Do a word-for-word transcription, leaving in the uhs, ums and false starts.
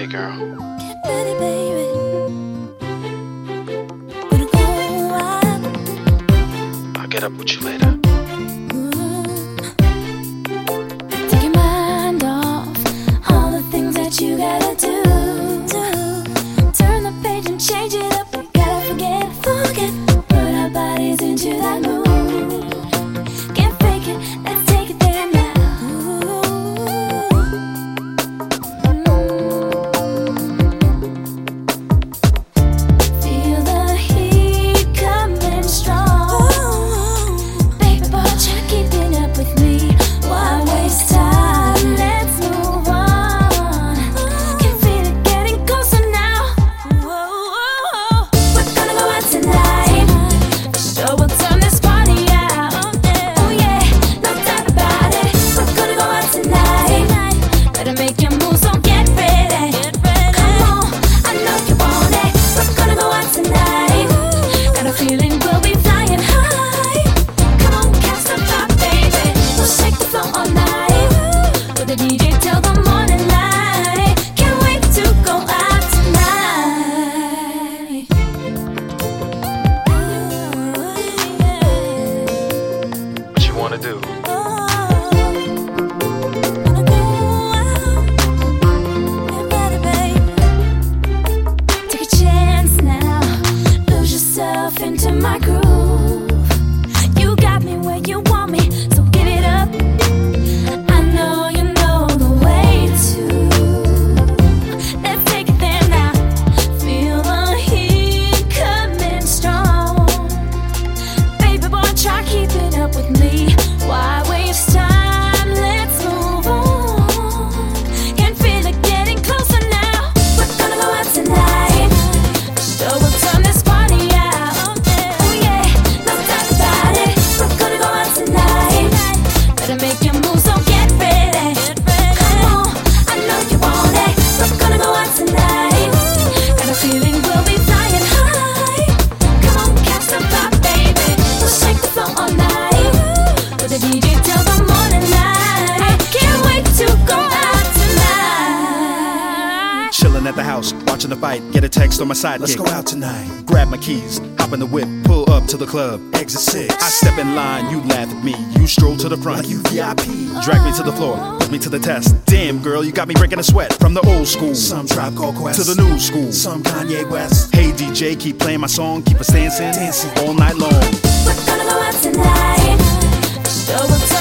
girl. Get ready, baby. Gonna go out. I'll get up with you later. Take your mind off all the things that you gotta do. Turn the page and change it up. We gotta forget, forget. Put our bodies into that mood. Can't fake it, let's take it there now. Feel the heat coming strong. Baby boy, try keeping up with me. Why waste time? Let's move on. Can feel it getting closer now. We're gonna go out tonight. Sure, we'll turn this party out. Oh yeah, no doubt about it. We're gonna go out tonight. Better make your move, so get ready. Come on, I know you want it. We're gonna go out tonight. Got a feeling we'll be flying high. Come on, catch the vibe, baby. We'll shake the floor all night. With the D J till the morning light. Can't wait to go out tonight. What you wanna do? Take a chance now, lose yourself into my groove. You got me where you want me, so give it up. I know you know the way to. Let's take it there now. Feel the heat coming strong. Baby boy, try keeping up with me. Why waste time? Let's move on. Can feel it getting closer now. We're gonna go out tonight. Sure, we'll turn this party out. Oh yeah, no doubt about it. We're gonna go out tonight. Better make your move, so get ready. Come on, I know you want it. We're gonna go out tonight. Got a feeling we'll be flying high. Come on, catch the vibe, baby. We'll shake the floor all night. With the D J till the morning light. Can't wait to go out tonight. Chilling at the house, watching the fight. Get a text on my sidekick. Let's go out tonight. Grab my keys, hop in the whip, pull up to the club. Exit six. I step in line, you laugh at me. You stroll to the front. Like you V I P. Drag me to the floor, put me to the test. Damn, girl, you got me breaking a sweat. From the old school Some Tribe Called Quest. to the new school. Some Kanye West. Hey D J, keep playing my song, keep us dancing, Dancing. all night long. We're gonna go out tonight. Sure, we'll